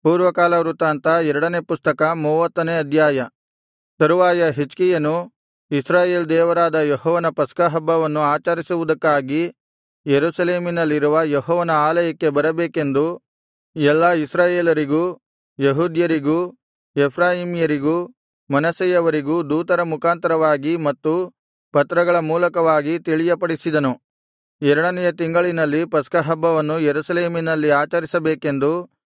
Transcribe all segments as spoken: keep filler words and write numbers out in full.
ಪೂರ್ವಕಾಲ ವೃತ್ತಾಂತ ಎರಡನೇ ಪುಸ್ತಕ ಮೂವತ್ತನೇ ಅಧ್ಯಾಯ. ತರುವಾಯ ಹಿಜ್ಕೀಯನು ಇಸ್ರಾಯೇಲ್ ದೇವರಾದ ಯೆಹೋವನ ಪಸ್ಕಹಬ್ಬವನ್ನು ಆಚರಿಸುವುದಕ್ಕಾಗಿ ಯೆರೂಸಲೇಮಿನಲ್ಲಿರುವ ಯೆಹೋವನ ಆಲಯಕ್ಕೆ ಬರಬೇಕೆಂದು ಎಲ್ಲಾ ಇಸ್ರಾಯೇಲರಿಗೂ ಯೆಹೂದ್ಯರಿಗೂ ಎಫ್ರಾಯೀಮ್ಯರಿಗೂ ಮನಸ್ಸೆಯವರಿಗೂ ದೂತರ ಮುಖಾಂತರವಾಗಿ ಮತ್ತು ಪತ್ರಗಳ ಮೂಲಕವಾಗಿ ತಿಳಿಯಪಡಿಸಿದನು. ಎರಡನೆಯ ತಿಂಗಳಿನಲ್ಲಿ ಪಸ್ಕಹಬ್ಬವನ್ನು ಯೆರೂಸಲೇಮಿನಲ್ಲಿ ಆಚರಿಸಬೇಕೆಂದು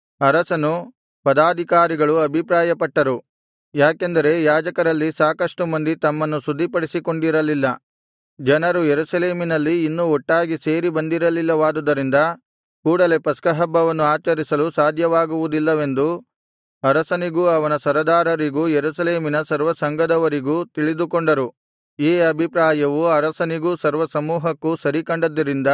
ಅರಸನು ಪದಾಧಿಕಾರಿಗಳು ಅಭಿಪ್ರಾಯಪಟ್ಟರು. ಯಾಕೆಂದರೆ ಯಾಜಕರಲ್ಲಿ ಸಾಕಷ್ಟು ಮಂದಿ ತಮ್ಮನ್ನು ಶುದ್ಧಿಪಡಿಸಿಕೊಂಡಿರಲಿಲ್ಲ. ಜನರು ಯೆರೂಸಲೇಮಿನಲ್ಲಿ ಇನ್ನೂ ಒಟ್ಟಾಗಿ ಸೇರಿ ಬಂದಿರಲಿಲ್ಲವಾದುದರಿಂದ ಕೂಡಲೆ ಪಸ್ಕಹಬ್ಬವನ್ನು ಆಚರಿಸಲು ಸಾಧ್ಯವಾಗುವುದಿಲ್ಲವೆಂದು ಅರಸನಿಗೂ ಅವನ ಸರದಾರರಿಗೂ ಯೆರೂಸಲೇಮಿನ ಸರ್ವಸಂಘದವರಿಗೂ ತಿಳಿದುಕೊಂಡರು. ಈ ಅಭಿಪ್ರಾಯವು ಅರಸನಿಗೂ ಸರ್ವಸಮೂಹಕ್ಕೂ ಸರಿಕಂಡದ್ದರಿಂದ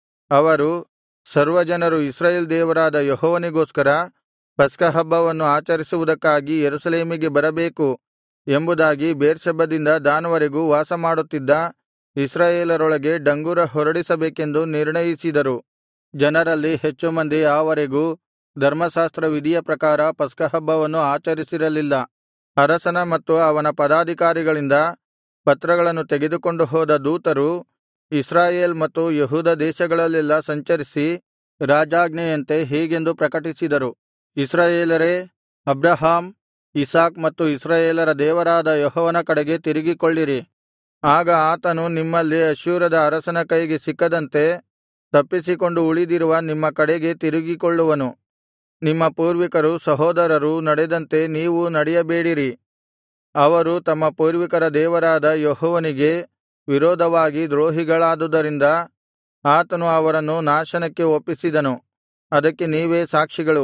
ಅವರು, ಸರ್ವಜನರು ಇಸ್ರಾಯೇಲ್ ದೇವರಾದ ಯೆಹೋವನಿಗೋಸ್ಕರ ಪಸ್ಕಹಬ್ಬವನ್ನು ಆಚರಿಸುವುದಕ್ಕಾಗಿ ಯೆರೂಸಲೇಮಿಗೆ ಬರಬೇಕು ಎಂಬುದಾಗಿ ಬೇರ್ಷೆಬದಿಂದ ದಾನ್ ವರೆಗೂ ವಾಸಮಾಡುತ್ತಿದ್ದ ಇಸ್ರಾಯೇಲರೊಳಗೆ ಡಂಗುರ ಹೊರಡಿಸಬೇಕೆಂದು ನಿರ್ಣಯಿಸಿದರು. ಜನರಲ್ಲಿ ಹೆಚ್ಚು ಮಂದಿ ಆವರೆಗೂ ಧರ್ಮಶಾಸ್ತ್ರ ವಿಧಿಯ ಪ್ರಕಾರ ಪಸ್ಕಹಬ್ಬವನ್ನು ಆಚರಿಸಿರಲಿಲ್ಲ. ಅರಸನ ಮತ್ತು ಅವನ ಪದಾಧಿಕಾರಿಗಳಿಂದ ಪತ್ರಗಳನ್ನು ತೆಗೆದುಕೊಂಡು ಹೋದ ದೂತರು ಇಸ್ರಾಯೇಲ್ ಮತ್ತು ಯೆಹೂದ ದೇಶಗಳಲ್ಲೆಲ್ಲಾ ಸಂಚರಿಸಿ ರಾಜಾಜ್ಞೆಯಂತೆ ಹೀಗೆಂದು ಪ್ರಕಟಿಸಿದರು. ಇಸ್ರಾಯೇಲರೇ, ಅಬ್ರಹಾಮ್, ಇಸಾಕ್ ಮತ್ತು ಇಸ್ರಾಯೇಲರ ದೇವರಾದ ಯೆಹೋವನ ಕಡೆಗೆ ತಿರುಗಿಕೊಳ್ಳಿರಿ. ಆಗ ಆತನು ನಿಮ್ಮಲ್ಲಿ ಅಶ್ಶೂರದ ಅರಸನ ಕೈಗೆ ಸಿಕ್ಕದಂತೆ ತಪ್ಪಿಸಿಕೊಂಡು ಉಳಿದಿರುವ ನಿಮ್ಮ ಕಡೆಗೆ ತಿರುಗಿಕೊಳ್ಳುವನು. ನಿಮ್ಮ ಪೂರ್ವಿಕರು ಸಹೋದರರು ನಡೆದಂತೆ ನೀವೂ ನಡೆಯಬೇಡಿರಿ. ಅವರು ತಮ್ಮ ಪೂರ್ವಿಕರ ದೇವರಾದ ಯೆಹೋವನಿಗೆ ವಿರೋಧವಾಗಿ ದ್ರೋಹಿಗಳಾದುದರಿಂದ ಆತನು ಅವರನ್ನು ನಾಶನಕ್ಕೆ ಒಪ್ಪಿಸಿದನು. ಅದಕ್ಕೆ ನೀವೇ ಸಾಕ್ಷಿಗಳು.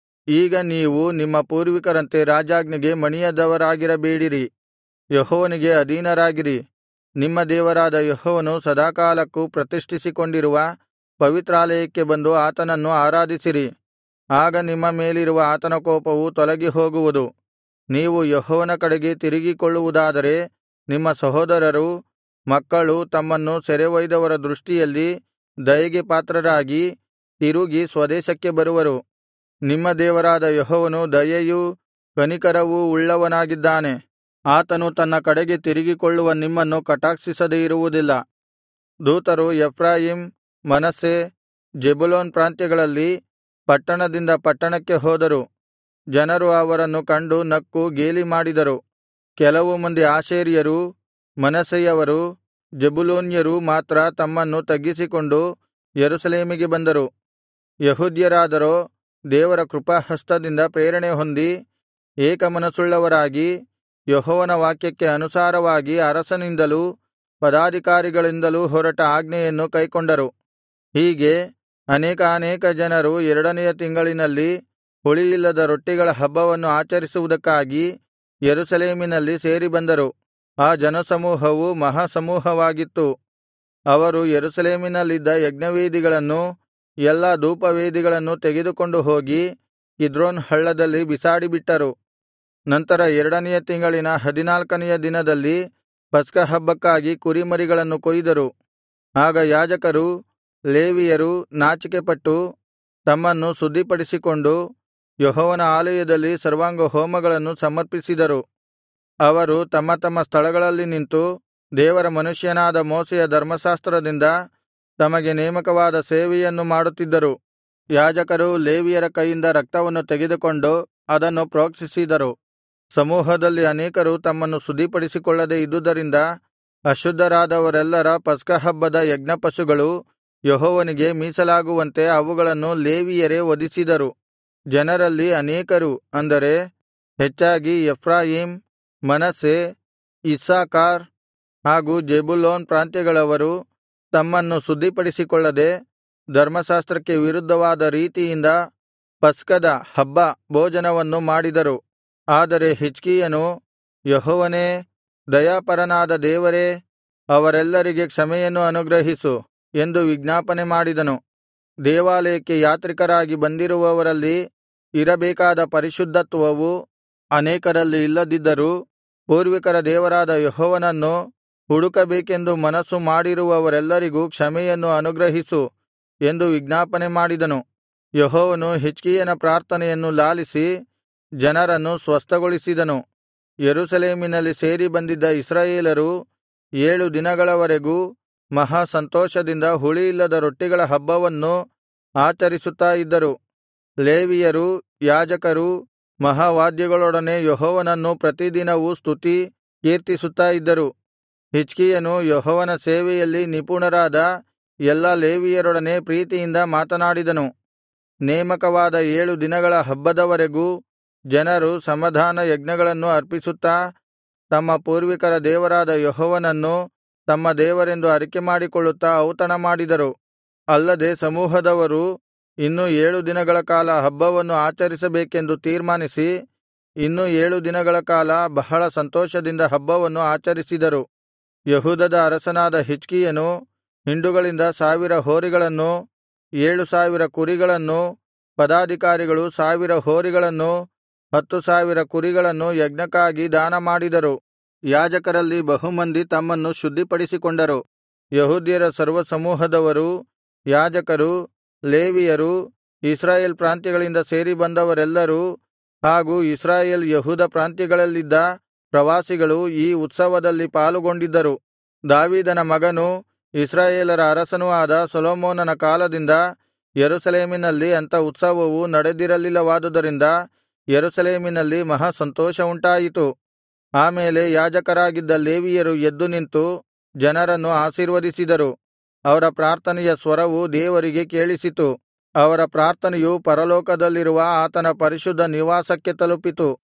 ಈಗ ನೀವು ನಿಮ್ಮ ಪೂರ್ವಿಕರಂತೆ ರಾಜಾಜ್ಞೆಗೆ ಮಣಿಯದವರಾಗಿರಬೇಡಿರಿ. ಯೆಹೋವನಿಗೆ ಅಧೀನರಾಗಿರಿ. ನಿಮ್ಮ ದೇವರಾದ ಯೆಹೋವನು ಸದಾಕಾಲಕ್ಕೂ ಪ್ರತಿಷ್ಠಿಸಿಕೊಂಡಿರುವ ಪವಿತ್ರಾಲಯಕ್ಕೆ ಬಂದು ಆತನನ್ನು ಆರಾಧಿಸಿರಿ. ಆಗ ನಿಮ್ಮ ಮೇಲಿರುವ ಆತನ ಕೋಪವು ತೊಲಗಿ ಹೋಗುವುದು. ನೀವು ಯೆಹೋವನ ಕಡೆಗೆ ತಿರುಗಿಕೊಳ್ಳುವುದಾದರೆ ನಿಮ್ಮ ಸಹೋದರರು, ಮಕ್ಕಳು ತಮ್ಮನ್ನು ಸೆರೆೊಯ್ದವರ ದೃಷ್ಟಿಯಲ್ಲಿ ದಯೆಗೆ ಪಾತ್ರರಾಗಿ ತಿರುಗಿ ಸ್ವದೇಶಕ್ಕೆ ಬರುವರು. ನಿಮ್ಮ ದೇವರಾದ ಯೆಹೋವನು ದಯೆಯೂ ಕನಿಕರವೂ ಉಳ್ಳವನಾಗಿದ್ದಾನೆ. ಆತನು ತನ್ನ ಕಡೆಗೆ ತಿರುಗಿಕೊಳ್ಳುವ ನಿಮ್ಮನ್ನು ಕಟಾಕ್ಷಿಸದೆ ಇರುವುದಿಲ್ಲ. ದೂತರು ಎಫ್ರಾಯೀಮ್, ಮನಸ್ಸೆ, ಜೆಬುಲೂನ್ ಪ್ರಾಂತ್ಯಗಳಲ್ಲಿ ಪಟ್ಟಣದಿಂದ ಪಟ್ಟಣಕ್ಕೆ ಹೋದರು. ಜನರು ಅವರನ್ನು ಕಂಡು ನಕ್ಕು ಗೇಲಿ ಮಾಡಿದರು. ಕೆಲವು ಮಂದಿ ಆಶೇರ್ಯರೂ ಮನಸ್ಸೆಯವರೂ ಜೆಬುಲೂನ್ಯರೂ ಮಾತ್ರ ತಮ್ಮನ್ನು ತಗ್ಗಿಸಿಕೊಂಡು ಯೆರೂಸಲೇಮಿಗೆ ಬಂದರು. ಯೆಹೂದ್ಯರಾದರೋ ದೇವರ ಕೃಪಾಹಸ್ತದಿಂದ ಪ್ರೇರಣೆ ಹೊಂದಿ ಏಕಮನಸ್ಸುಳ್ಳವರಾಗಿ ಯೆಹೋವನ ವಾಕ್ಯಕ್ಕೆ ಅನುಸಾರವಾಗಿ ಅರಸನಿಂದಲೂ ಪದಾಧಿಕಾರಿಗಳಿಂದಲೂ ಹೊರಟ ಆಜ್ಞೆಯನ್ನು ಕೈಕೊಂಡರು. ಹೀಗೆ ಅನೇಕಾನೇಕ ಜನರು ಎರಡನೆಯ ತಿಂಗಳಿನಲ್ಲಿ ಹುಳಿಯಿಲ್ಲದ ರೊಟ್ಟಿಗಳ ಹಬ್ಬವನ್ನು ಆಚರಿಸುವುದಕ್ಕಾಗಿ ಯೆರೂಸಲೇಮಿನಲ್ಲಿ ಸೇರಿಬಂದರು. ಆ ಜನಸಮೂಹವು ಮಹಾಸಮೂಹವಾಗಿತ್ತು. ಅವರು ಯೆರೂಸಲೇಮಿನಲ್ಲಿದ್ದ ಯಜ್ಞವೇದಿಗಳನ್ನೂ ಎಲ್ಲಾ ಧೂಪವೇದಿಗಳನ್ನೂ ತೆಗೆದುಕೊಂಡು ಹೋಗಿ ಕಿದ್ರೋನ್ ಹಳ್ಳದಲ್ಲಿ ಬಿಸಾಡಿಬಿಟ್ಟರು. ನಂತರ ಎರಡನೆಯ ತಿಂಗಳಿನ ಹದಿನಾಲ್ಕನೆಯ ದಿನದಲ್ಲಿ ಪಸ್ಕಹಬ್ಬಕ್ಕಾಗಿ ಕುರಿಮರಿಗಳನ್ನು ಕೊಯ್ದರು. ಆಗ ಯಾಜಕರೂ ಲೇವಿಯರೂ ನಾಚಿಕೆಪಟ್ಟು ತಮ್ಮನ್ನು ಶುದ್ಧಿಪಡಿಸಿಕೊಂಡು ಯೆಹೋವನ ಆಲಯದಲ್ಲಿ ಸರ್ವಾಂಗಹೋಮಗಳನ್ನು ಸಮರ್ಪಿಸಿದರು. ಅವರು ತಮ್ಮ ತಮ್ಮ ಸ್ಥಳಗಳಲ್ಲಿ ನಿಂತು ದೇವರ ಮನುಷ್ಯನಾದ ಮೋಶೆಯ ಧರ್ಮಶಾಸ್ತ್ರದಿಂದ ತಮಗೆ ನೇಮಕವಾದ ಸೇವೆಯನ್ನು ಮಾಡುತ್ತಿದ್ದರು. ಯಾಜಕರು ಲೇವಿಯರ ಕೈಯಿಂದ ರಕ್ತವನ್ನು ತೆಗೆದುಕೊಂಡು ಅದನ್ನು ಪ್ರೋಕ್ಷಿಸಿದರು. ಸಮೂಹದಲ್ಲಿ ಅನೇಕರು ತಮ್ಮನ್ನು ಶುದ್ಧಿಪಡಿಸಿಕೊಳ್ಳದೆ ಇದ್ದುದರಿಂದ ಅಶುದ್ಧರಾದವರೆಲ್ಲರ ಪಸ್ಕಹಬ್ಬದ ಯಜ್ಞಪಶುಗಳು ಯೆಹೋವನಿಗೆ ಮೀಸಲಾಗುವಂತೆ ಅವುಗಳನ್ನು ಲೇವಿಯರೇ ವಧಿಸಿದರು. ಜನರಲ್ಲಿ ಅನೇಕರು, ಅಂದರೆ ಹೆಚ್ಚಾಗಿ ಎಫ್ರಾಯೀಮ್, ಮನಸ್ಸೆ, ಇಸ್ಸಾಕಾರ್ ಹಾಗೂ ಜೆಬುಲೂನ್ ಪ್ರಾಂತ್ಯಗಳವರು ತಮ್ಮನ್ನು ಶುದ್ಧಿಪಡಿಸಿಕೊಳ್ಳದೆ ಧರ್ಮಶಾಸ್ತ್ರಕ್ಕೆ ವಿರುದ್ಧವಾದ ರೀತಿಯಿಂದ ಪಸ್ಕದ ಹಬ್ಬ ಭೋಜನವನ್ನು ಮಾಡಿದರು. ಆದರೆ ಹಿಜ್ಕೀಯನು, ಯೆಹೋವನೇ, ದಯಾಪರನಾದ ದೇವರೇ, ಅವರೆಲ್ಲರಿಗೆ ಕ್ಷಮೆಯನ್ನು ಅನುಗ್ರಹಿಸು ಎಂದು ವಿಜ್ಞಾಪನೆ ಮಾಡಿದನು. ದೇವಾಲಯಕ್ಕೆ ಯಾತ್ರಿಕರಾಗಿ ಬಂದಿರುವವರಲ್ಲಿ ಇರಬೇಕಾದ ಪರಿಶುದ್ಧತ್ವವು ಅನೇಕರಲ್ಲಿ ಇಲ್ಲದಿದ್ದರೂ ಪೂರ್ವಿಕರ ದೇವರಾದ ಯೆಹೋವನನ್ನು ಹುಡುಕಬೇಕೆಂದು ಮನಸ್ಸು ಮಾಡಿರುವವರೆಲ್ಲರಿಗೂ ಕ್ಷಮೆಯನ್ನು ಅನುಗ್ರಹಿಸು ಎಂದು ವಿಜ್ಞಾಪನೆ ಮಾಡಿದನು. ಯೆಹೋವನು ಹಿಜ್ಕೀಯನ ಪ್ರಾರ್ಥನೆಯನ್ನು ಲಾಲಿಸಿ ಜನರನ್ನು ಸ್ವಸ್ಥಗೊಳಿಸಿದನು. ಯೆರೂಸಲೇಮಿನಲ್ಲಿ ಸೇರಿ ಬಂದಿದ್ದ ಇಸ್ರಾಯೇಲರು ಏಳು ದಿನಗಳವರೆಗೂ ಮಹಾ ಸಂತೋಷದಿಂದ ಹುಳಿಯಿಲ್ಲದ ರೊಟ್ಟಿಗಳ ಹಬ್ಬವನ್ನು ಆಚರಿಸುತ್ತಾ ಇದ್ದರು. ಲೇವಿಯರೂ ಯಾಜಕರೂ ಮಹಾವಾದ್ಯಗಳೊಡನೆ ಯೆಹೋವನನ್ನು ಪ್ರತಿದಿನವೂ ಸ್ತುತಿ ಕೀರ್ತಿಸುತ್ತಾ ಇದ್ದರು. ಹಿಜ್ಕೀಯನು ಯೆಹೋವನ ಸೇವೆಯಲ್ಲಿ ನಿಪುಣರಾದ ಎಲ್ಲಾ ಲೇವಿಯರೊಡನೆ ಪ್ರೀತಿಯಿಂದ ಮಾತನಾಡಿದನು. ನೇಮಕವಾದ ಏಳು ದಿನಗಳ ಹಬ್ಬದವರೆಗೂ ಜನರು ಸಮಾಧಾನ ಯಜ್ಞಗಳನ್ನು ಅರ್ಪಿಸುತ್ತಾ ತಮ್ಮ ಪೂರ್ವಿಕರ ದೇವರಾದ ಯೆಹೋವನನ್ನು ತಮ್ಮ ದೇವರೆಂದು ಅರಿಕೆಮಾಡಿಕೊಳ್ಳುತ್ತಾ ಔತಣ ಮಾಡಿದರು. ಅಲ್ಲದೆ ಸಮೂಹದವರು ಇನ್ನೂ ಏಳು ದಿನಗಳ ಕಾಲ ಹಬ್ಬವನ್ನು ಆಚರಿಸಬೇಕೆಂದು ತೀರ್ಮಾನಿಸಿ ಇನ್ನೂ ಏಳು ದಿನಗಳ ಕಾಲ ಬಹಳ ಸಂತೋಷದಿಂದ ಹಬ್ಬವನ್ನು ಆಚರಿಸಿದರು. ಯೆಹೂದದ ಅರಸನಾದ ಹಿಜ್ಕೀಯನು ಹಿಂಡುಗಳಿಂದ ಸಾವಿರ ಹೋರಿಗಳನ್ನೂ ಏಳು ಸಾವಿರ ಕುರಿಗಳನ್ನೂ, ಪದಾಧಿಕಾರಿಗಳು ಸಾವಿರ ಹೋರಿಗಳನ್ನೂ ಹತ್ತು ಸಾವಿರ ಕುರಿಗಳನ್ನು ಯಜ್ಞಕ್ಕಾಗಿ ದಾನಮಾಡಿದರು. ಯಾಜಕರಲ್ಲಿ ಬಹುಮಂದಿ ತಮ್ಮನ್ನು ಶುದ್ಧಿಪಡಿಸಿಕೊಂಡರು. ಯೆಹೂದ್ಯರ ಸರ್ವಸಮೂಹದವರು, ಯಾಜಕರು, ಲೇವಿಯರು, ಇಸ್ರಾಯೇಲ್ ಪ್ರಾಂತ್ಯಗಳಿಂದ ಸೇರಿ ಬಂದವರೆಲ್ಲರೂ ಹಾಗೂ ಇಸ್ರಾಯೇಲ್ ಯೆಹೂದ ಪ್ರಾಂತ್ಯಗಳಲ್ಲಿದ್ದ ಪ್ರವಾಸಿಗಳು ಈ ಉತ್ಸವದಲ್ಲಿ ಪಾಲುಗೊಂಡಿದ್ದರು. ದಾವೀದನ ಮಗನೂ ಇಸ್ರಾಯೇಲರ ಅರಸನೂ ಆದ ಸೊಲೊಮೋನನ ಕಾಲದಿಂದ ಯೆರೂಸಲೇಮಿನಲ್ಲಿ ಅಂಥ ಉತ್ಸವವು ನಡೆದಿರಲಿಲ್ಲವಾದುದರಿಂದ ಯೆರೂಸಲೇಮಿನಲ್ಲಿ ಮಹಾ ಸಂತೋಷವುಂಟಾಯಿತು. ಆಮೇಲೆ ಯಾಜಕರಾಗಿದ್ದ ಲೇವಿಯರು ಎದ್ದು ನಿಂತು ಜನರನ್ನು ಆಶೀರ್ವದಿಸಿದರು. ಅವರ ಪ್ರಾರ್ಥನೆಯ ಸ್ವರವು ದೇವರಿಗೆ ಕೇಳಿಸಿತು. ಅವರ ಪ್ರಾರ್ಥನೆಯು ಪರಲೋಕದಲ್ಲಿರುವ ಆತನ ಪರಿಶುದ್ಧ ನಿವಾಸಕ್ಕೆ ತಲುಪಿತು.